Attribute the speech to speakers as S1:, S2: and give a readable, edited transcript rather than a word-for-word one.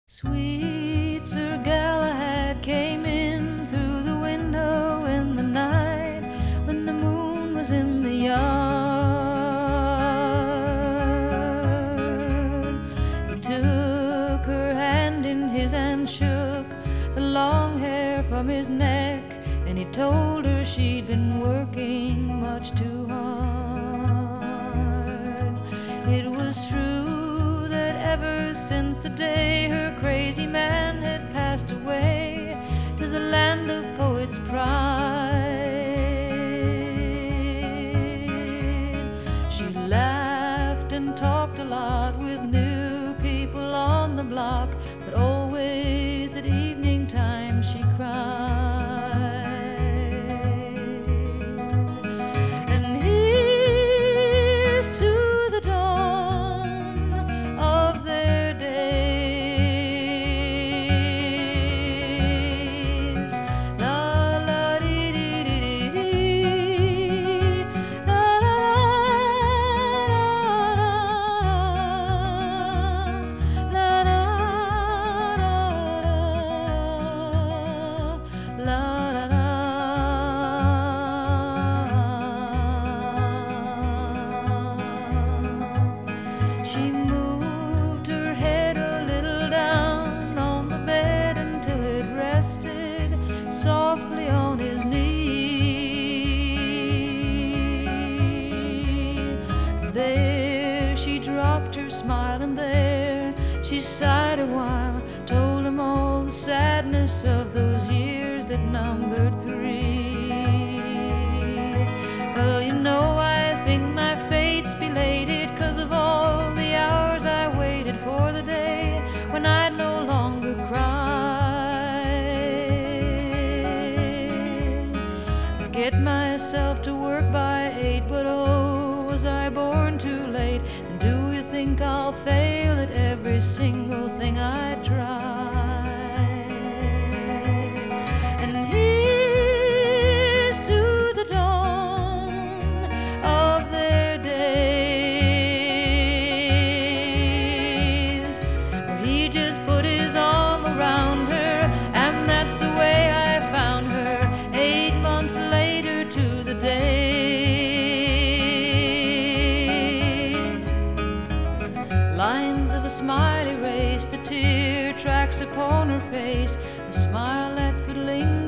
S1: Sweet Sir Galahad came in through the window in the night when the moon was in the yard. He took her hand in his and shook the long hair from his neck, and he told her she'd been working much too hard. It was true that ever since the day her crazy man had passed away to the land of poets' pride, she laughed and talked a lot with new people on the block, but always at evening time she cried. And here's to the dawn of their days. La la dee dee dee dee, la la la la la la la la. She moved her head a little down on the bed until it rested softly on his knee. There she dropped her smile, and there she sighed a while, told him all the sadness of those years that numbered 3. Well, you know, I think my fate's belated 'cause of all the hours I waited for the day when I'd no longer cry. I get myself to work by 8, but oh, was I born too late? And do you think I'll fail at every single thing I try? And here's to the dawn of their days, where he just put his arm around her, and that's the way I found her 8 months later to the day. Lines of a smile erased the tear tracks upon her face, a smile that could linger